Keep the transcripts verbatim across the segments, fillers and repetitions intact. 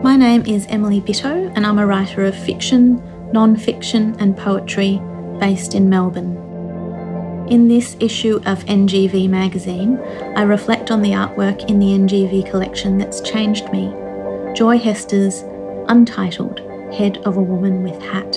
My name is Emily Bitto and I'm a writer of fiction, non-fiction and poetry based in Melbourne. In this issue of N G V magazine, I reflect on the artwork in the N G V collection that's changed me, Joy Hester's Untitled, Head of a Woman with Hat.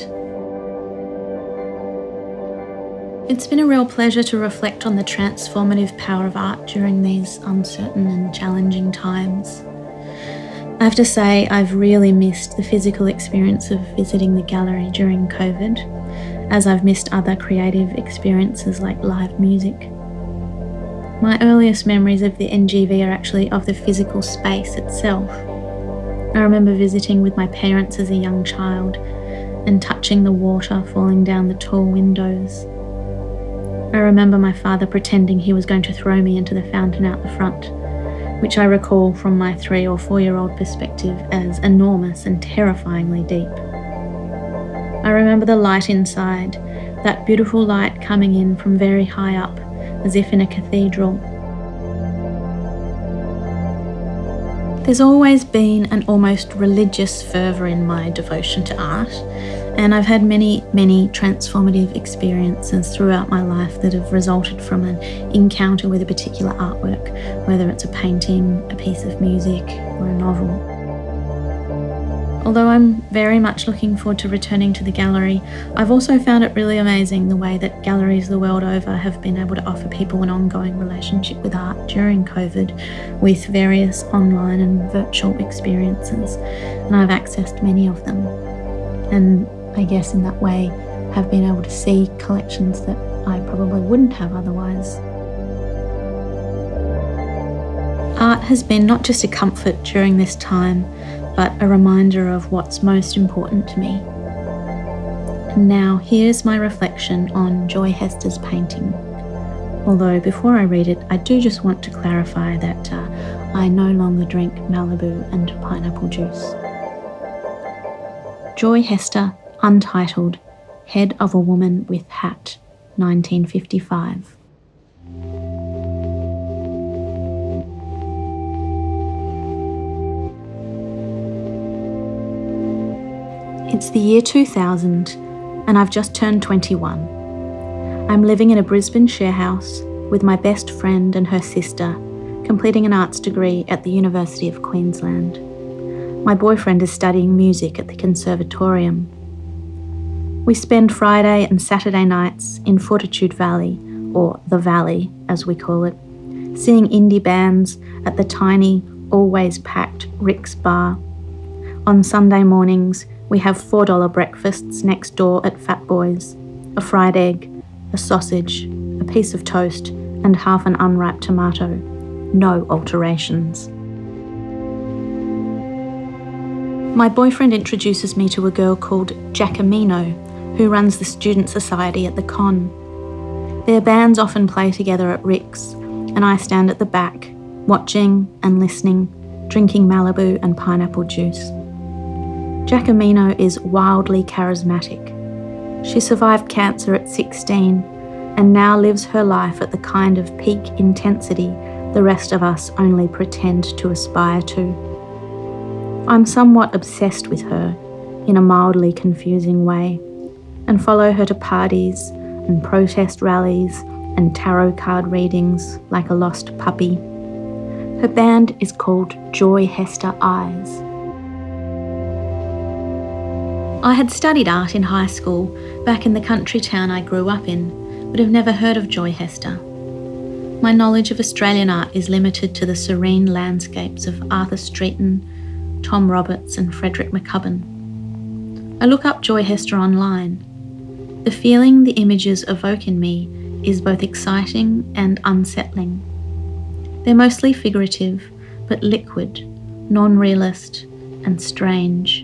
It's been a real pleasure to reflect on the transformative power of art during these uncertain and challenging times. I have to say I've really missed the physical experience of visiting the gallery during COVID, as I've missed other creative experiences like live music. My earliest memories of the N G V are actually of the physical space itself. I remember visiting with my parents as a young child and touching the water falling down the tall windows. I remember my father pretending he was going to throw me into the fountain out the front, which I recall from my three or four year old perspective as enormous and terrifyingly deep. I remember the light inside, that beautiful light coming in from very high up, as if in a cathedral. There's always been an almost religious fervour in my devotion to art, and I've had many, many transformative experiences throughout my life that have resulted from an encounter with a particular artwork, whether it's a painting, a piece of music, or a novel. Although I'm very much looking forward to returning to the gallery, I've also found it really amazing the way that galleries the world over have been able to offer people an ongoing relationship with art during COVID with various online and virtual experiences, and I've accessed many of them. And I guess in that way have been able to see collections that I probably wouldn't have otherwise. Art has been not just a comfort during this time, but a reminder of what's most important to me. And now here's my reflection on Joy Hester's painting. Although before I read it, I do just want to clarify that uh, I no longer drink Malibu and pineapple juice. Joy Hester, Untitled, Head of a Woman with Hat, nineteen fifty-five. It's the year two thousand and I've just turned twenty-one. I'm living in a Brisbane share house with my best friend and her sister, completing an arts degree at the University of Queensland. My boyfriend is studying music at the Conservatorium. We spend Friday and Saturday nights in Fortitude Valley, or The Valley as we call it, seeing indie bands at the tiny, always packed Rick's Bar. On Sunday mornings, we have four dollar breakfasts next door at Fat Boys, a fried egg, a sausage, a piece of toast, and half an unripe tomato. No alterations. My boyfriend introduces me to a girl called Giacomino, who runs the Student Society at the Con. Their bands often play together at Rick's, and I stand at the back, watching and listening, drinking Malibu and pineapple juice. Giacomino is wildly charismatic. She survived cancer at sixteen and now lives her life at the kind of peak intensity the rest of us only pretend to aspire to. I'm somewhat obsessed with her in a mildly confusing way and follow her to parties and protest rallies and tarot card readings like a lost puppy. Her band is called Joy Hester Eyes. I had studied art in high school back in the country town I grew up in, but have never heard of Joy Hester. My knowledge of Australian art is limited to the serene landscapes of Arthur Streeton, Tom Roberts and Frederick McCubbin. I look up Joy Hester online. The feeling the images evoke in me is both exciting and unsettling. They're mostly figurative, but liquid, non-realist and strange.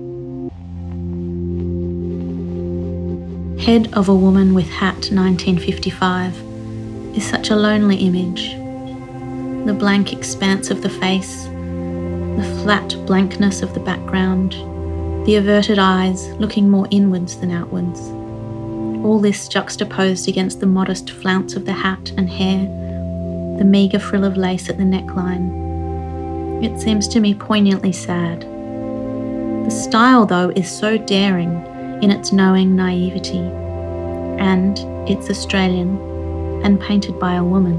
Head of a Woman with Hat, nineteen fifty-five, is such a lonely image. The blank expanse of the face, the flat blankness of the background, the averted eyes looking more inwards than outwards. All this juxtaposed against the modest flounce of the hat and hair, the meagre frill of lace at the neckline. It seems to me poignantly sad, The style, though, is so daring in its knowing naivety, and it's Australian and painted by a woman.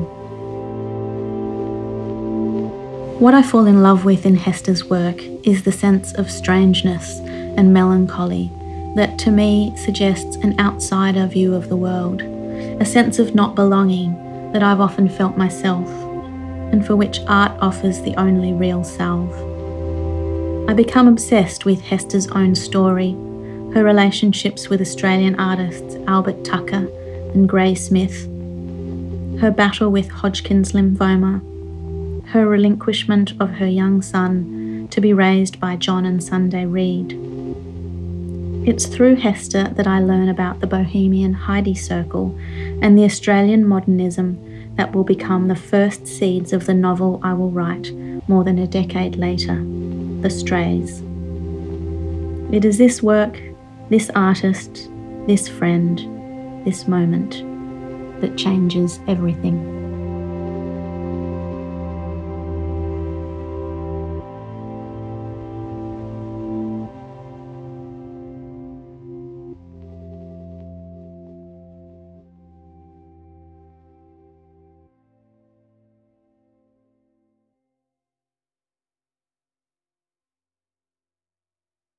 What I fall in love with in Hester's work is the sense of strangeness and melancholy that to me suggests an outsider view of the world, a sense of not belonging that I've often felt myself, and for which art offers the only real salve. I become obsessed with Hester's own story, her relationships with Australian artists Albert Tucker and Gray Smith, her battle with Hodgkin's lymphoma, her relinquishment of her young son to be raised by John and Sunday Reid. It's through Hester that I learn about the bohemian Heidi Circle and the Australian modernism that will become the first seeds of the novel I will write more than a decade later, The Strays. It is this work, this artist, this friend, this moment that changes everything.